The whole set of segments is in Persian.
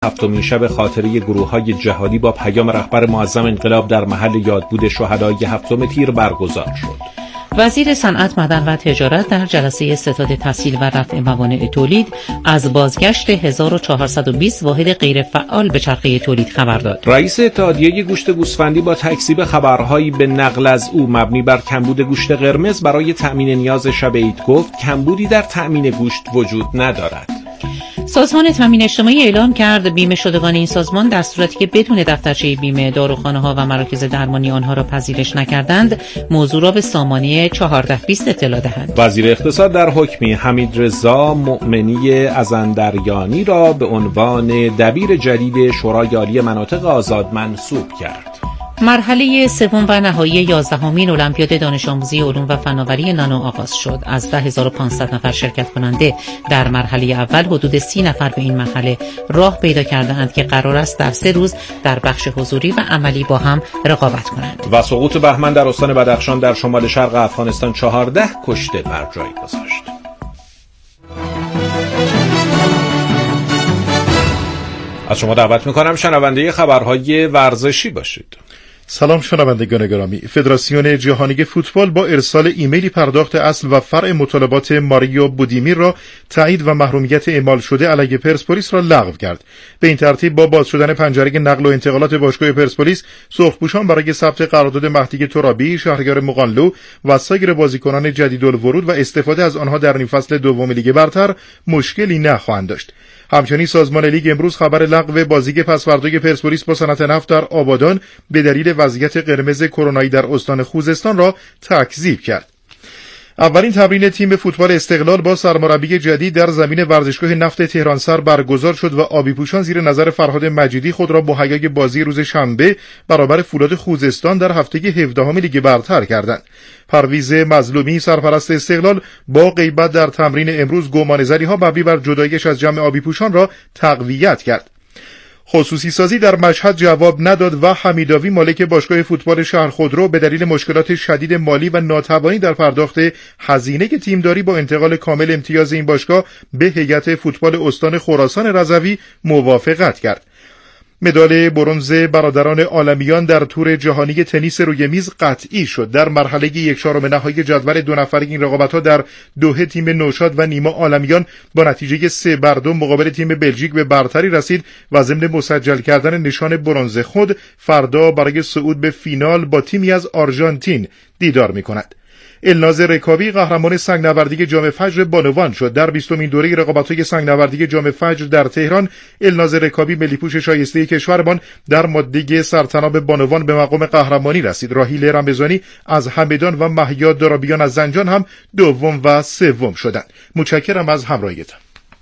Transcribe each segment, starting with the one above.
هفتمین شب خاطره گروه‌های جهادی با پیام رهبر معظم انقلاب در محل یادبود شهدای 7 تیر برگزار شد. وزیر صنعت، معدن و تجارت در جلسه ستاد تسهیل و رفع موانع تولید از بازگشت 1420 واحد غیر فعال به چرخه تولید خبر داد. رئیس اتحادیه گوشت گوسفندی با تکذیب خبرهایی به نقل از او مبنی بر کمبود گوشت قرمز برای تأمین نیاز شب عید گفت کمبودی در تأمین گوشت وجود ندارد. سازمان تامین اجتماعی اعلام کرد بیمه شدگان این سازمان در صورتی که بدون دفترچه بیمه داروخانه‌ها و مراکز درمانی آنها را پذیرش نکردند، موضوع را به سامانه 1420 اطلاع دهند. وزیر اقتصاد در حکمی حمیدرضا مؤمنی ازندریانی را به عنوان دبیر جدید شورای عالی مناطق آزاد منصوب کرد. مرحله سوم و نهایی 11مین المپیاد دانش آموزی علوم و فناوری نانو آغاز شد. از 10,500 نفر شرکت کننده در مرحله اول حدود 30 نفر به این مرحله راه پیدا کرده‌اند که قرار است در 3 روز در بخش حضوری و عملی با هم رقابت کنند. و سقوط بهمن در استان بدخشان در شمال شرق افغانستان 14 کشته بر جای گذاشت. از شما دعوت می‌کنم شنونده خبرهای ورزشی باشید. سلام شنوندگان گرامی. فدراسیون جهانی فوتبال با ارسال ایمیلی پرداخت اصل و فرع مطالبات ماریو بودیمیر را تایید و محرومیت اعمال شده علیه پرسپولیس را لغو کرد. به این ترتیب با باز شدن پنجره نقل و انتقالات باشگاه پرسپولیس، سرخپوشان برای ثبت قرارداد مهدی ترابی، شهریار مقانلو و سایر بازیکنان جدیدالورود و استفاده از آنها در نیم فصل دوم لیگ برتر مشکلی نخواهند داشت. همچنین سازمان لیگ امروز خبر لغو بازی پس‌فردای پرسپولیس با صنعت نفت در آبادان به دلیل وضعیت قرمز کرونایی در استان خوزستان را تکذیب کرد. اولین تمرین تیم فوتبال استقلال با سرمربی جدید در زمین ورزشگاه نفت تهرانسر برگزار شد و آبی‌پوشان زیر نظر فرهاد مجیدی خود را با حیای بازی روز شنبه برابر فولاد خوزستان در هفته 17 لیگ برتر کردند. پرویز مظلومی سرپرست استقلال با غیبت در تمرین امروز گمانه‌زدی‌ها مبنی بر جداییش از جمع آبی‌پوشان را تقویت کرد. خصوصی سازی در مشهد جواب نداد و حمیداوی مالک باشگاه فوتبال شهر خودرو به دلیل مشکلات شدید مالی و ناتوانی در پرداخت هزینه تیمداری با انتقال کامل امتیاز این باشگاه به هیئت فوتبال استان خراسان رضوی موافقت کرد. مدال برنز برادران عالمیان در تور جهانی تنیس روی میز قطعی شد. در مرحله 1/4 نهایی جدول 2 نفره این رقابت‌ها در دوحه تیم نوشاد و نیما عالمیان با نتیجه 3-2 مقابل تیم بلژیک به برتری رسید و ضمن مسجل کردن نشان برنز خود فردا برای صعود به فینال با تیمی از آرژانتین دیدار می‌کند. الناز رکابی قهرمان سنگ‌نوردی جام فجر بانوان شد. در 20مین دوره رقابت‌های سنگ‌نوردی جام فجر در تهران، الناز رکابی ملی‌پوش شایسته کشورمان در ماده سرطناب بانوان به مقام قهرمانی رسید. راهیل رمضانی از همدان و مهیا درابیان از زنجان هم دوم و سوم شدند. متشکرم از همراهیتان.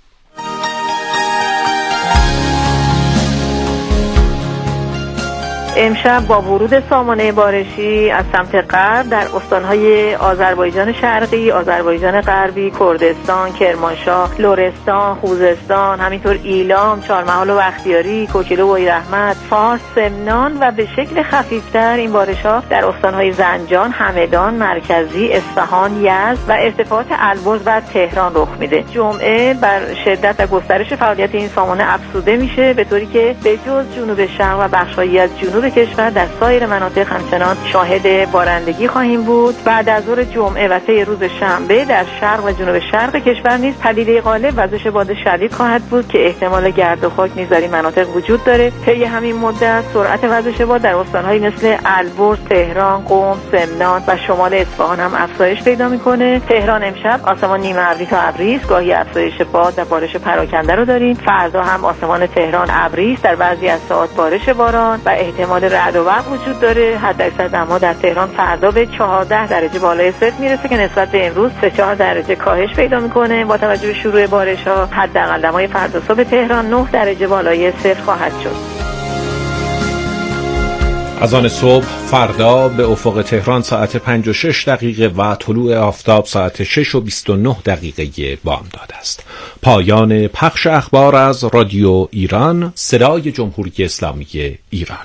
امشب با ورود سامانه بارشی از سمت غرب در استانهای آذربایجان شرقی، آذربایجان غربی، کردستان، کرمانشاه، لرستان، خوزستان، همینطور ایلام، چهارمحال و بختیاری، کوکیلو و ایرحمت، فارس، سمنان و به شکل خفیفتر این بارش‌ها در استانهای زنجان، همدان، مرکزی، اصفهان، یزد و ارتفاعات البرز و تهران رخ میده. جمعه بر شدت و گسترش فعالیت این سامانه افزوده میشه، به طوری که به جز جنوب شرق و بخش‌هایی از جنوب کشور در سایر مناطق همچنان شاهد بارندگی خواهیم بود. بعد از ظهر جمعه و طی روز شنبه در شرق و جنوب شرق کشور نیز پدیده غالب وزش باد شدید خواهد بود که احتمال گرد و خاک نیز در این مناطق وجود داره. طی همین مدت سرعت وزش باد در استان‌هایی مثل البرز، تهران، قم، سمنان و شمال اصفهان هم افزایش پیدا می‌کنه. تهران امشب آسمان نیمه ابری تا ابری است، گاهی افزایش باد و بارش پراکنده رو داریم. فردا هم آسمان تهران ابری است، در بعضی از ساعات بارش باران و احتمال رعد و برق وجود داره. حداکثر دما در تهران فردا به 14 درجه بالای صفر میرسه که نسبت به امروز 3-4 درجه کاهش پیدا میکنه. با توجه به شروع بارش‌ها حداقل دمای فردا صبح تهران 9 درجه بالای صفر خواهد شد. از آن صبح فردا به افق تهران ساعت 5:06 و طلوع آفتاب ساعت 6:29 بامداد است. پایان پخش اخبار از رادیو ایران، صدای جمهوری اسلامی ایران.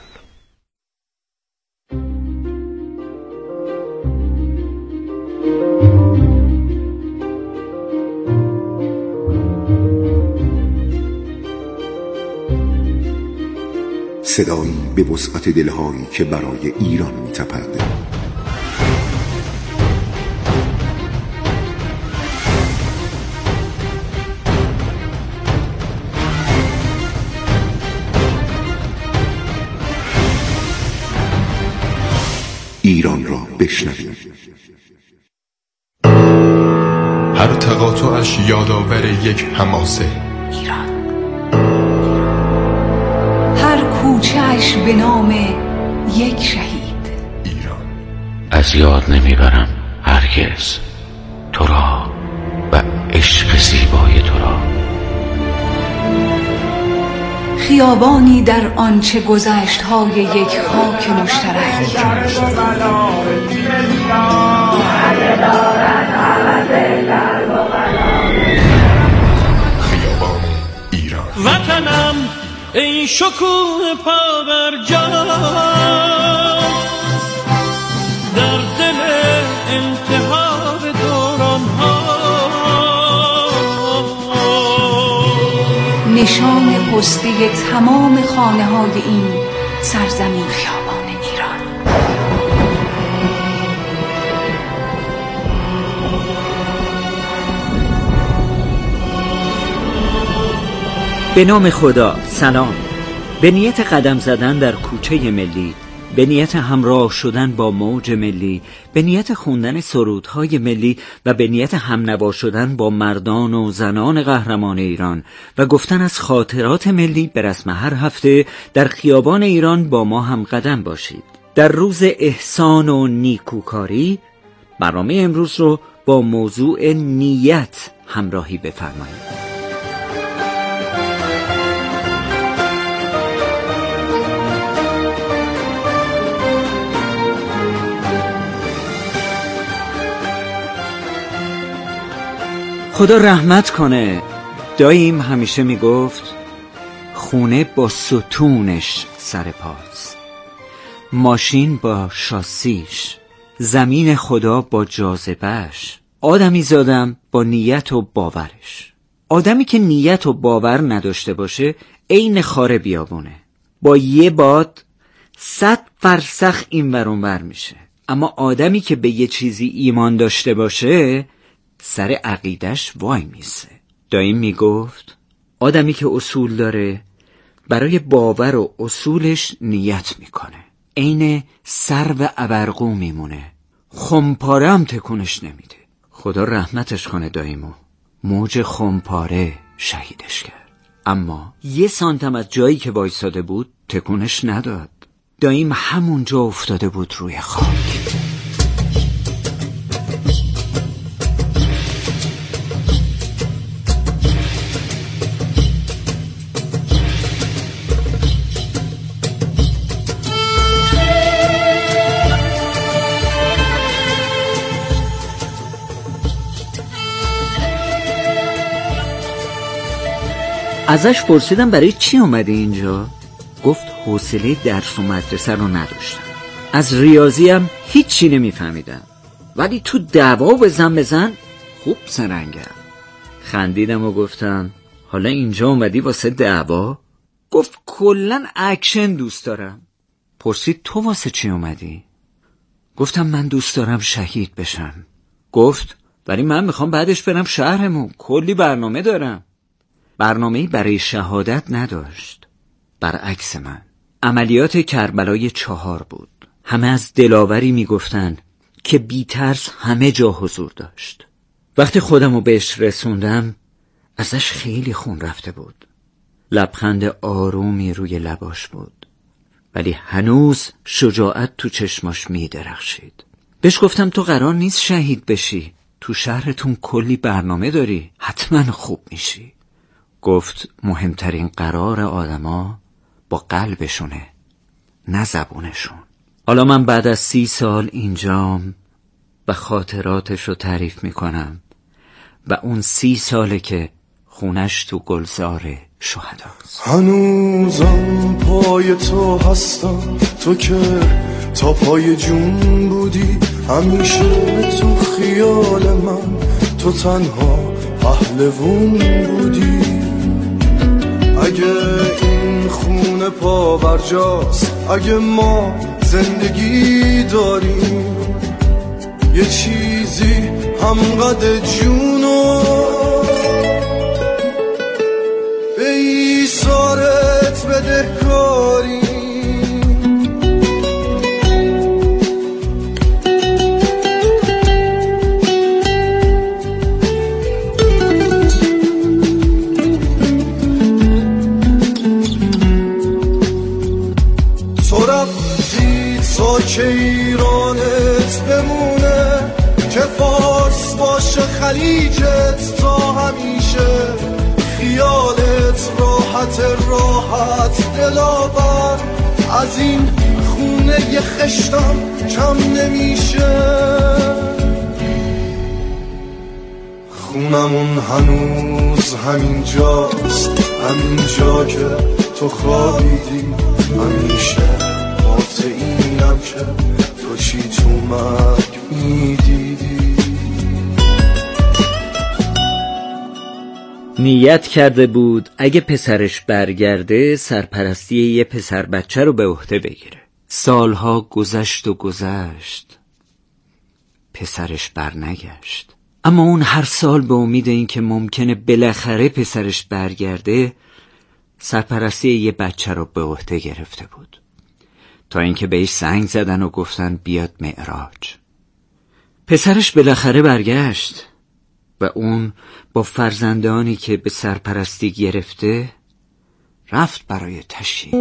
صدایی به وسعت دلهایی که برای ایران می‌تپد. ایران را بشنوید. هر تقاطعش یادآور یک حماسه. ایران. هر کوچه‌اش به نام یک شهید. ایران. از یاد نمیبرم هرگز تو را و عشق زیبای تو را. خیابانی در آنچه گذشت‌های یک خاک مشترک. خیابان ایران. وطنم ای شکوه پا بر جا، در دل انتحار دوران‌ها، نشان پستی تمام خانه‌های این سرزمین خیابان ایران. به نام خدا. سلام. به نیت قدم زدن در کوچه ملی، به نیت همراه شدن با موج ملی، به نیت خوندن سرودهای ملی و به نیت همنوا شدن با مردان و زنان قهرمان ایران و گفتن از خاطرات ملی، به رسم هر هفته در خیابان ایران با ما هم قدم باشید. در روز احسان و نیکوکاری برنامه امروز رو با موضوع نیت همراهی بفرمایید. خدا رحمت کنه، داییم همیشه میگفت خونه با ستونش سر پاست، ماشین با شاسیش، زمین خدا با جاذبهش، آدمی زادم با نیت و باورش. آدمی که نیت و باور نداشته باشه عین خاره بیابونه، با یه باد 100 فرسخ این ور اون ور میشه. اما آدمی که به یه چیزی ایمان داشته باشه سر عقیدش وای میسه. داییم میگفت آدمی که اصول داره برای باور و اصولش نیت میکنه، عین سرو ابرقو میمونه، خمپاره هم تکونش نمیده. خدا رحمتش کنه داییمو، موج خمپاره شهیدش کرد، اما 1 سانتم از جایی که وایساده بود تکونش نداد. داییم همونجا افتاده بود روی خاک. ازش پرسیدم برای چی اومدی اینجا؟ گفت حوصله درس و مدرسه رو نداشتم، از ریاضی هم هیچی نمیفهمیدم، ولی تو دعوا بزن خوب سرنگم. خندیدم و گفتم حالا اینجا اومدی واسه دعوا؟ گفت کلن اکشن دوست دارم. پرسید تو واسه چی اومدی؟ گفتم من دوست دارم شهید بشم. گفت ولی من میخوام بعدش برم شهرمون، کلی برنامه دارم. برنامه‌ای برای شهادت نداشت، برعکس من. عملیات کربلای 4 بود. همه از دلاوری میگفتن که بی ترس همه جا حضور داشت. وقتی خودمو بهش رسوندم ازش خیلی خون رفته بود. لبخند آرومی روی لباش بود، ولی هنوز شجاعت تو چشماش میدرخشید. بهش گفتم تو قرار نیست شهید بشی، تو شهرتون کلی برنامه داری، حتما خوب میشی. گفت مهمترین قرار آدما با قلبشونه، نه زبونشون. حالا من بعد از 30 سال اینجام و خاطراتشو تعریف میکنم و اون 30 ساله که خونش تو گلزار شهداست. هنوزم پای تو هستم، تو که تا پای جون بودی، همیشه تو خیال من تو تنها پهلوون بودی. اگه این خونه پا برجاست. اگه ما زندگی داریم یه چیزی همقدر جونو به ایثارت بدهکاریم. که ایرانت بمونه، که فارس باشه خلیجت تا همیشه، خیالت راحت دلاور، از این خونه ی خشتم کم نمیشه. خونمون هنوز همین جاست، همین جا که تو خوابیدی همیشه. اینم که تو چی تو مرگ میدیدی. نیت کرده بود اگه پسرش برگرده سرپرستی یه پسر بچه رو به عهده بگیره. سالها گذشت و گذشت، پسرش برنگشت. اما اون هر سال به امید این که ممکنه بالاخره پسرش برگرده سرپرستی یه بچه رو به عهده گرفته بود، تا اینکه بهش زنگ زدن و گفتن بیاد معراج. پسرش بالاخره برگشت و اون با فرزندانی که به سرپرستی گرفته رفت برای تشییع.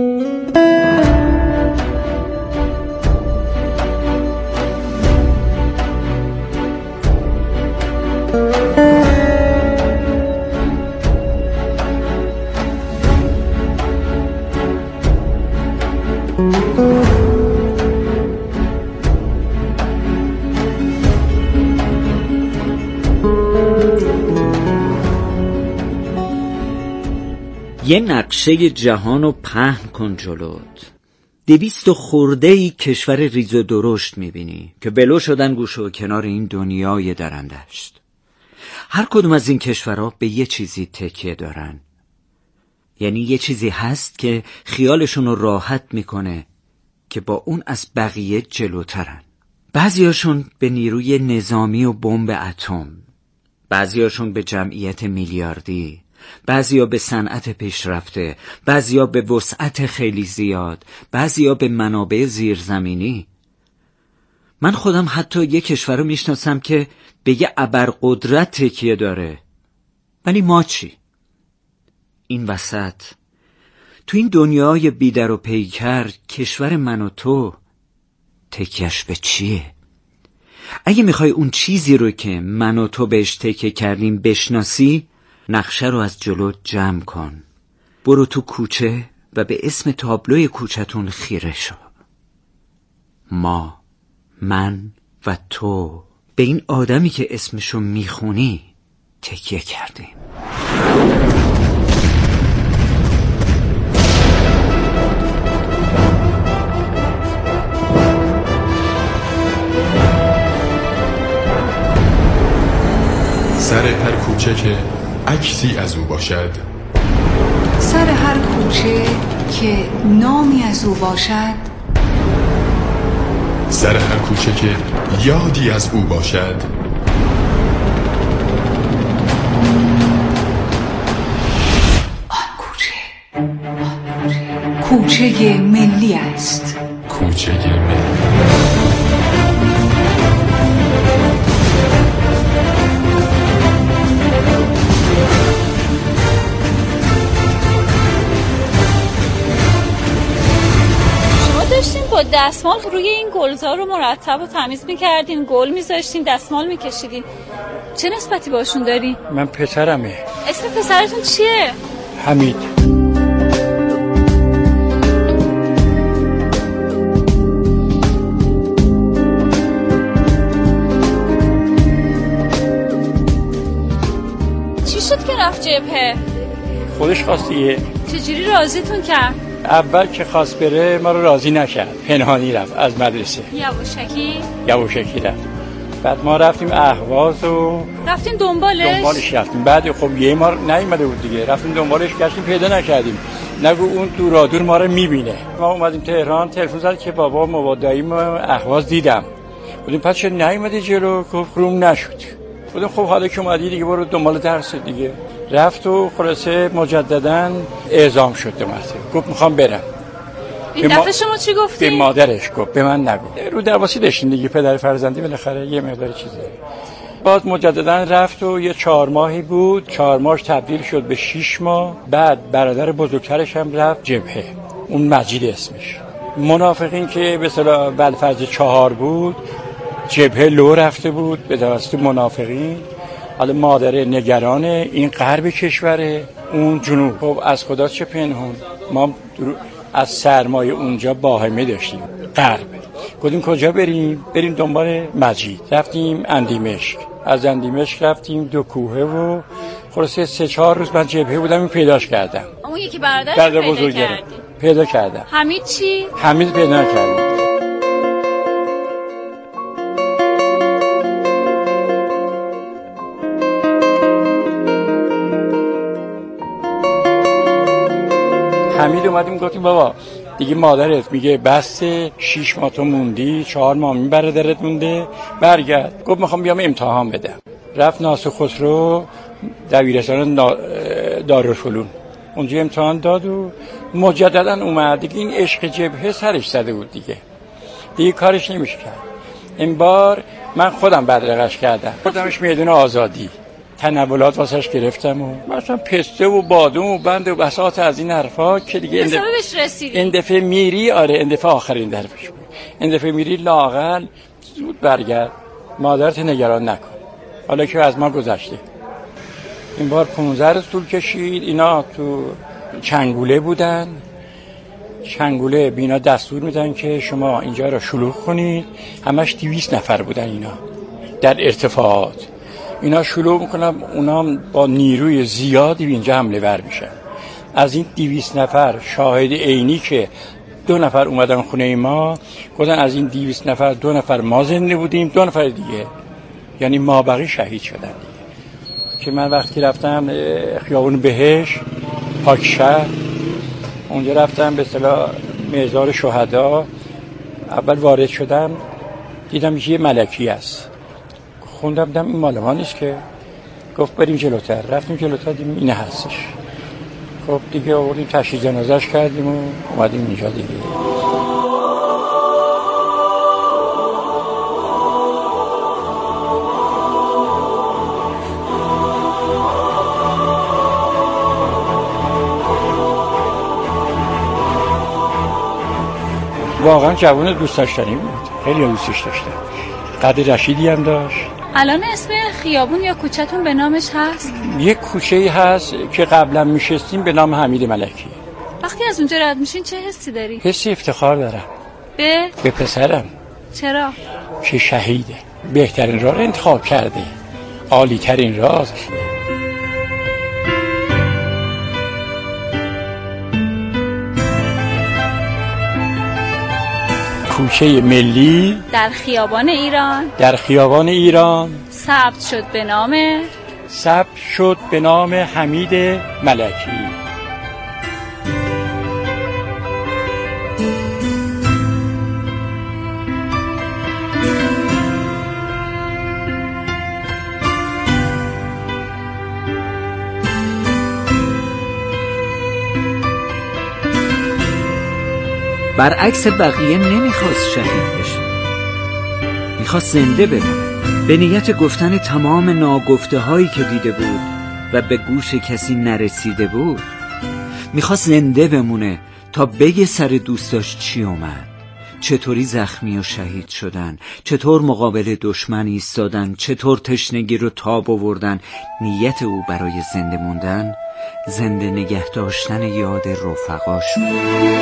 یه نقشه جهان رو پهن کن جلوت. 200 خورده‌ای کشور ریز و درشت میبینی که ولو شدن گوشه و کنار این دنیای درندشت. هر کدوم از این کشورها به یه چیزی تکیه دارن، یعنی یه چیزی هست که خیالشون رو راحت میکنه که با اون از بقیه جلوترن. بعضیاشون به نیروی نظامی و بمب اتم، بعضیاشون به جمعیت میلیاردی، بعضیا به صنعت پیشرفته، بعضیا به وسعت خیلی زیاد، بعضیا به منابع زیرزمینی. من خودم حتی یک کشور رو میشناسم که به یه ابرقدرت تکیه داره. ولی ما چی؟ این وسط تو این دنیای بیدر و پیکر کشور من و تو تکیهش به چیه؟ اگه میخوای اون چیزی رو که من و تو بهش تکیه کردیم بشناسی، نقشه رو از جلو جمع کن. برو تو کوچه و به اسم تابلوی کوچه‌تون خیره شو. ما، من و تو به این آدمی که اسمشو میخونی تکیه کردیم. سر هر کوچه که عکسی از او باشد، سر هر کوچه که نامی از او باشد، سر هر کوچه که یادی از او باشد، کوچه ملی است. کوچه ملی. داشتین با دستمال روی این گلزار رو مرتب و تمیز میکردین، گل میذاشتین، دستمال میکشیدین. چه نسبتی باشون داری؟ من پسرمه. اسم پسرتون چیه؟ حمید. چی شد که رفت جبهه؟ خودش خواستیه. چجوری راضیتون کرد؟ اول که خواست بره ما رو راضی نکرد، پنهانی رفت از مدرسه. یواشکی رفت. بعد ما رفتیم اهواز و رفتیم دنبالش رفتیم. بعد خب یه ما نیومده بود دیگه، رفتیم دنبالش گشتیم پیدا نکردیم. نگو اون دورادور ما رو میبینه. ما اومدیم تهران، تلفن زد که بابا مبادایی اهواز دیدم. بودیم پس چه نیومدی جلو؟ گفت روم نشد. بودیم خب حالا که اومدی دیگه برو دنبال درس دیگه. رفت و خلاصه مجددا اعزام شد دو مرتبه. گفت میخوام برم. این دفعه شما چی گفتی؟ به مادرش گفت، به من نگو. رو درواسی داشتیم دیگه، پدر فرزندی بالاخره یه مقدار چیزه. باز مجددا رفت و یه 4 ماهی بود، 4 ماهش تبدیل شد به 6 ماه. بعد برادر بزرگترش هم رفت جبهه، اون مجید اسمش. منافقین که به اصطلاح بلفرض 4 بود، جبهه لو رفته بود به توسط منافقین. حالا مادر نگرانه، این غرب کشوره، اون جنوب. خب از خدا چه پنهون، ما از سرمایه اونجا باهمه داشتیم. غرب گفتیم کجا بریم دنبال مجید. رفتیم اندیمشک، از اندیمشک رفتیم 2 کوهه و خلاصه 3-4 روز من جبهه بودم، این پیداش کردم. اون یکی برادرش پیدا کردم. حمید چی؟ حمید پیدا کردم. حمید اومدیم گفتیم بابا دیگه مادرت میگه بس 6 ماه تو موندی، 4 ماه این برادرت مونده، برگرد. گفت میخوام بیام امتحان بدم. رفت ناصر خسرو دبیرستان دارالفنون، اونجا امتحان داد و مجددا اومد. دیگه این عشق جبهه سرش زده بود دیگه کارش نمیشه کرد. این بار من خودم بدرقش کردم، بردمش میدون آزادی، تناولات واسش گرفتم و مثلا پسته و بادام و بند و بساط از این حرفا که دیگه حسابش رسیدی. این دفعه میری، آره این دفعه آخرین درفش بود، این دفعه میری لااقل زود برگرد، مادرت نگران نکن، حالا که از ما گذشته. این بار 15 روز طول کشید. اینا تو چنگوله بودن، چنگوله بینا دستور میدن که شما اینجا رو شلوغ کنید. همش 200 نفر بودن اینا در ارتفاعات. اینا شلوغ میکنن، اونا با نیروی زیادی اینجا حمله ور میشن. از این 200 نفر شاهد عینی که 2 نفر اومدن خونه ما، گفتن از این 200 نفر 2 نفر ما زنده بودیم، 2 نفر دیگه یعنی ما بقی شهید شدن دیگه. که من وقتی رفتم خیابون بهش پاکشهر، اونجا رفتم به اصطلاح مزار شهدا، اول وارد شدم دیدم یه ملکی است، خوندم دیدم این مال ما نیست که. گفت بریم جلوتر. رفتیم جلوتر دیدیم اینه هستش. خب دیگه آوردیم تشییع جنازه‌اش کردیم و اومدیم اینجا دیگه. واقعا جوان دوست داشتنی بود، خیلی دوستش داشتم، قد رشیدی هم داشت. الان اسم خیابون یا کوچه‌تون به نامش هست؟ یک کوچه‌ای هست که قبلا میشستیم به نام حمید ملکی. وقتی از اونجا رد میشین چه حسی داری؟ حس افتخار دارم به پسرم. چرا؟ که شهیده، بهترین راه رو انتخاب کرده، عالی ترین راه. کوچه ملی در خیابان ایران ثبت شد به نام حمید ملکی. برعکس بقیه نمیخواست شهید بشه، میخواست زنده بمونه، به نیت گفتن تمام ناگفته هایی که دیده بود و به گوش کسی نرسیده بود. میخواست زنده بمونه تا بگه سر دوستاش چی اومد، چطوری زخمی و شهید شدن، چطور مقابل دشمن ایستادن، چطور تشنگی رو تاب آوردن. نیت او برای زنده موندن، زنده نگه داشتن یاد رفقاش بود.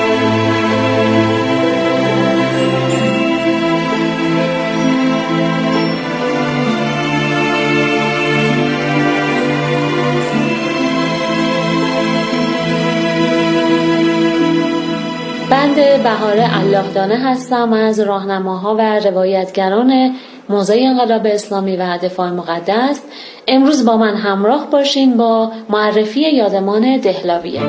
بنده بهاره الله دانه هستم از راهنماها و روایتگران موضوع انقلاب اسلامی و دفاع مقدس. امروز با من همراه باشین با معرفی یادمان دهلاویه.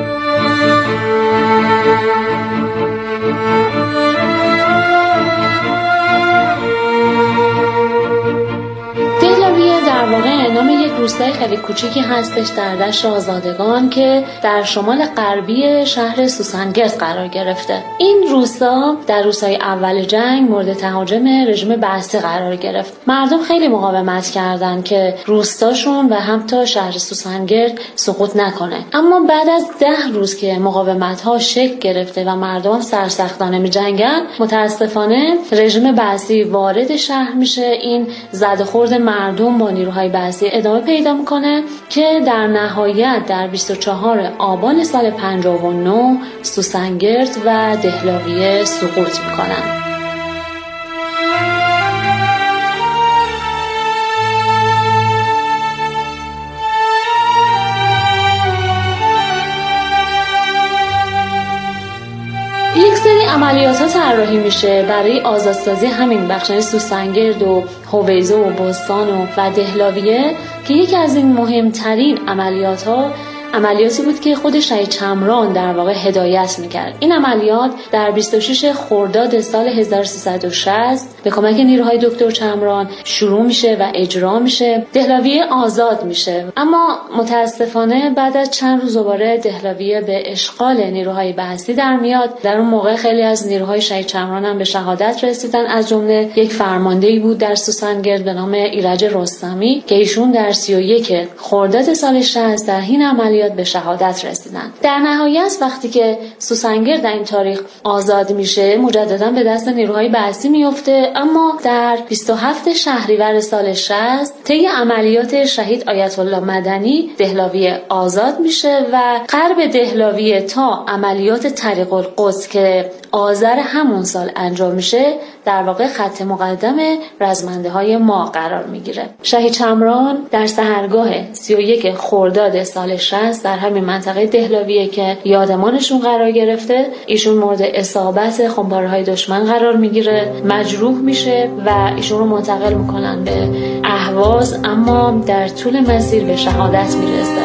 در واقع نام یک روستای خیلی کوچیکی هستش در دشت آزادگان که در شمال غربی شهر سوسنگرد قرار گرفته. این روستا در روزهای اول جنگ مورد تهاجم رژیم بعثی قرار گرفت. مردم خیلی مقاومت کردند که روستاشون و حتی شهر سوسنگرد سقوط نکنه. اما بعد از 10 روز که مقاومت‌ها شکل گرفته و مردم سرسختانه می‌جنگن، متاسفانه رژیم بعثی وارد شهر میشه. این زدخورد مردم با نیروهای بعثی ادامه پیدا میکنه که در نهایت در 24 آبان سال 59 سوسنگرد و دهلاویه سقوط میکنن. یک سری عملیات ها طراحی میشه برای آزادسازی همین بخش سوسنگرد و هویزه و بستان و دهلاویه که یکی از این مهمترین عملیاتی بود که خود شهید چمران در واقع هدایت میکرد. این عملیات در 26 خرداد سال 1360 به کمک نیروهای دکتر چمران شروع میشه و اجرا میشه. دهلاویه آزاد میشه، اما متاسفانه بعد از چند روز دوباره دهلاویه به اشغال نیروهای بعثی در میاد. در اون موقع خیلی از نیروهای شهید چمران هم به شهادت رسیدن، از جمله یک فرماندهی بود در سوسنگرد به نام ایرج رستمی که ایشون در 31 خرداد سال 60 در این عملیات به شهادت رسیدن. در نهایت وقتی که سوسنگرد در این تاریخ آزاد میشه، مجددا به دست نیروهای بعثی میفته. اما در 27 شهریور سال 60 طی عملیات شهید آیت الله مدنی دهلاویه آزاد میشه و غرب دهلاویه تا عملیات طریق القدس که آذر همون سال انجام میشه در واقع خط مقدم رزمنده های ما قرار میگیره. شهید چمران در سحرگاه 31 خرداد سال 60 در همین منطقه دهلاویه که یادمانشون قرار گرفته، ایشون مورد اصابت خمپاره‌های دشمن قرار میگیره، مجروح میشه و ایشون رو منتقل میکنن به اهواز، اما در طول مسیر به شهادت میرسه.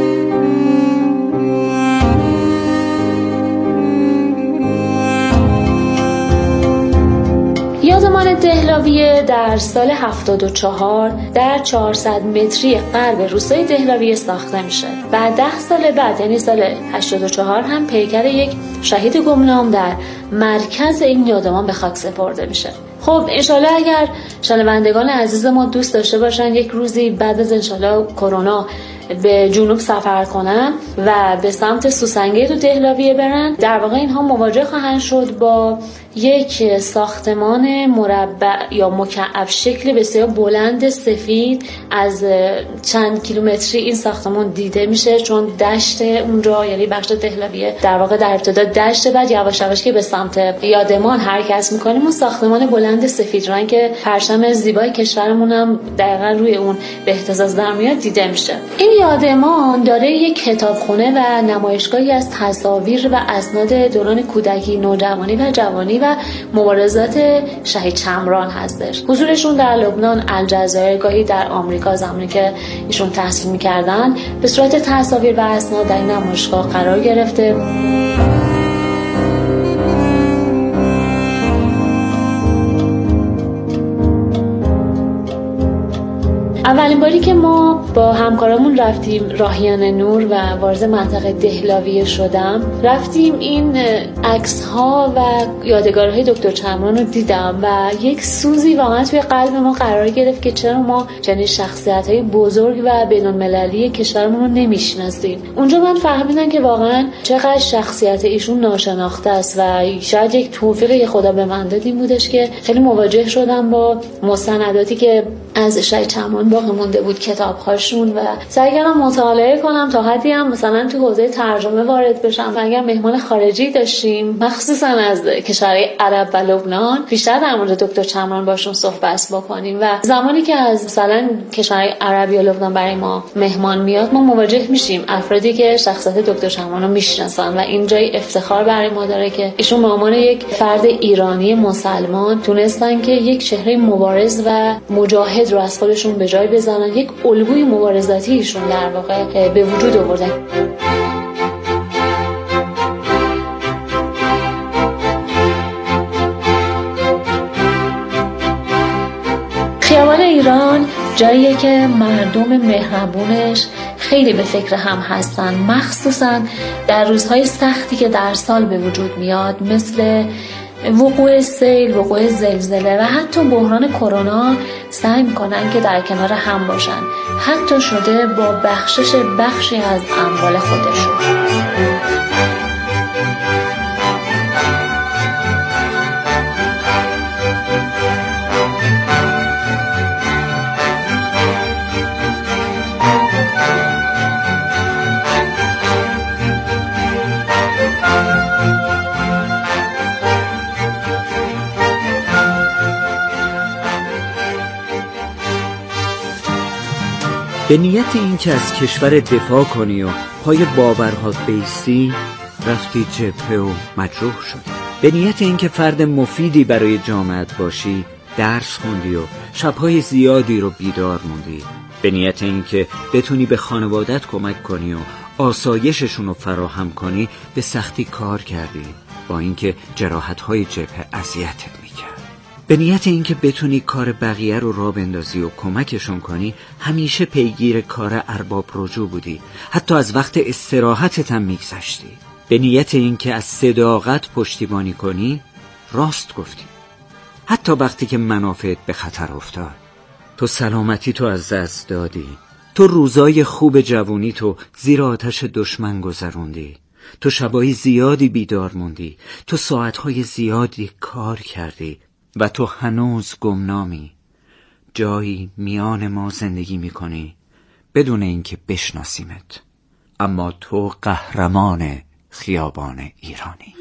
یادمان دهلاویه در سال 74 در 400 متری غرب روستای دهلاویه ساخته میشه و 10 سال بعد یعنی سال 84 هم پیکر یک شهید گمنام در مرکز این یادمان به خاک سپرده میشه. خب انشالله اگر شنوندگان عزیز ما دوست داشته باشن یک روزی بعد از انشالله کرونا به جنوب سفر کنن و به سمت سوسنگرد و دهلاویه برن، در واقع اینها مواجه خواهند شد با یک ساختمان مربع یا مکعب شکل بسیار بلند سفید. از چند کیلومتری این ساختمان دیده میشه، چون دشت اونجا یعنی بخش دهلاویه در واقع در ابتدا دشت، بعد یواش یواش که به سمت یادمان حرکت میکنیم اون ساختمان بلند سفید رنگ پرچم زیبای کشورمون هم دقیقاً روی اون به اهتزاز در میاد دیده میشه. این یادمان داره یک کتابخونه و نمایشگاهی از تصاویر و اسناد دوران کودکی، نوجوانی و جوانی و مبارزات شهید چمران هستش. حضورشون در لبنان، الجزایر، گاهی در آمریکا زمانی که ایشون تحصیل می‌کردن به صورت تصاویر و اسناد در این نمایشگاه قرار گرفته. اولین باری که ما با همکارامون رفتیم راهیان نور و وارد منطقه دهلاویه شدم، رفتیم این عکس‌ها و یادگارهای دکتر چمران رو دیدم و یک سوزی واقعا توی قلب ما قرار گرفت که چرا ما چنین شخصیت‌های بزرگ و بین‌المللی کشورمون رو نمی‌شناسیم. اونجا من فهمیدم که واقعا چقدر شخصیت ایشون ناشناخته است و شاید یک توفیقی خدا به من داد این بودش که خیلی مواجه شدم با مستنداتی که از شهید چمران باقی مونده بود کتاب‌هاشون و سعی کردم مطالعه کنم تا حدی هم مثلا تو حوزه ترجمه وارد بشم و اگر مهمان خارجی داشتیم مخصوصا از کشورهای عرب و لبنان بیشتر در مورد دکتر چمران باشون صحبت بکنیم و زمانی که از مثلا کشورهای عرب یا لبنان برای ما مهمان میاد ما مواجه میشیم افرادی که شخصیت دکتر چمران رو میشناسن و این جای افتخار برای ما داره که ایشون به عنوان یک فرد ایرانی مسلمان تونستن که یک چهره مبارز و مجاهد رو از خودشون به جای بزنن، یک الگوی مبارزاتی ایشون در واقع به وجود آوردن. خیابان ایران جاییه که مردم مهربونش خیلی به فکر هم هستن، مخصوصا در روزهای سختی که در سال به وجود میاد مثل وقوع سیل، وقوع زلزله و حتی بحران کرونا. سعی میکنن که در کنار هم باشن، حتی شده با بخشش بخشی از اموال خودشون. به نیت این که از کشور دفاع کنی و پای باورهات بیستی رفتی جبهه و مجروح شدی. به نیت این که فرد مفیدی برای جامعت باشی درس خوندی و شبهای زیادی رو بیدار موندی. به نیت این که بتونی به خانوادت کمک کنی و آسایششون رو فراهم کنی به سختی کار کردی، با اینکه جراحت‌های جبهه اذیتت میکرد. به نیت اینکه بتونی کار بقیه رو راه بندازی و کمکشون کنی همیشه پیگیر کار ارباب رجوع بودی، حتی از وقت استراحتت هم میگذشتی. به نیت اینکه از صداقت پشتیبانی کنی راست گفتی، حتی وقتی که منافعت به خطر افتاد. تو سلامتی تو از دست دادی، تو روزای خوب جوونی تو زیر آتش دشمن گذروندی، تو شبای زیادی بیدار موندی، تو ساعتهای زیادی کار کردی و تو هنوز گمنامی. جایی میان ما زندگی میکنی بدون اینکه بشناسیمت، اما تو قهرمان خیابان ایرانی.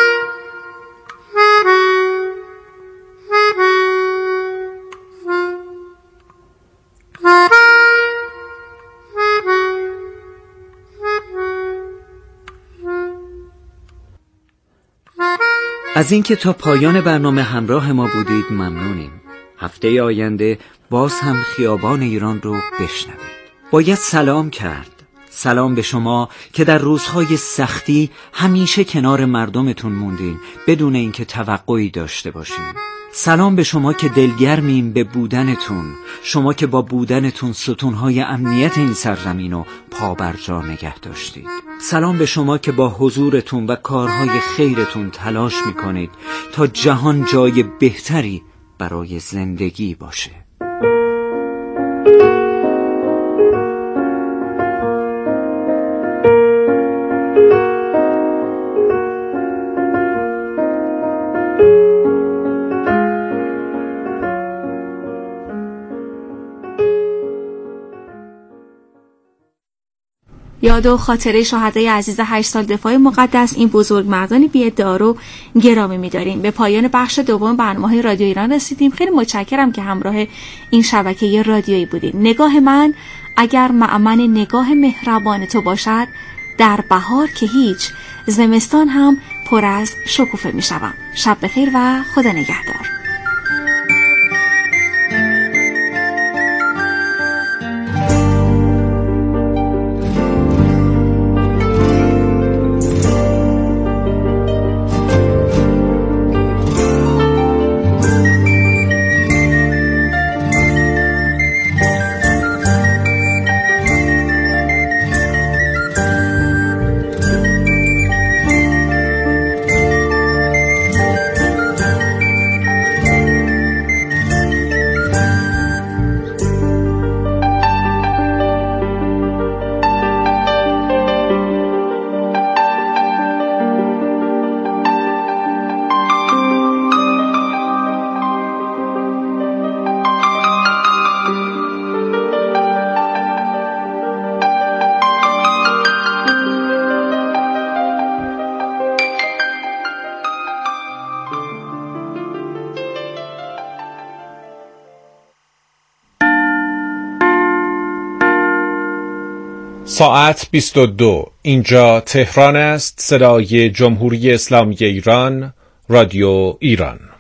از اینکه تا پایان برنامه همراه ما بودید ممنونیم. هفته آینده باز هم خیابان ایران رو بشنوید. باید سلام کرد. سلام به شما که در روزهای سختی همیشه کنار مردمتون موندین بدون اینکه توقعی داشته باشین. سلام به شما که دلگرمیم به بودنتون، شما که با بودنتون ستونهای امنیت این سرزمین رو پابرجا نگه داشتید. سلام به شما که با حضورتون و کارهای خیرتون تلاش میکنید تا جهان جای بهتری برای زندگی باشه. یاد و خاطره شهدای عزیز 8 سال دفاع مقدس این بزرگمردان بی‌ادعا رو گرامی می‌داریم. به پایان بخش دوم برنامه رادیو ایران رسیدیم. خیلی متشکرم که همراه این شبکه رادیویی بودید. نگاه من اگر مأمن نگاه مهربان تو باشد، در بهار که هیچ، زمستان هم پر از شکوفه می‌شوم. شب بخیر و خدا نگهدار. ساعت 22. اینجا تهران است. صدای جمهوری اسلامی ایران، رادیو ایران.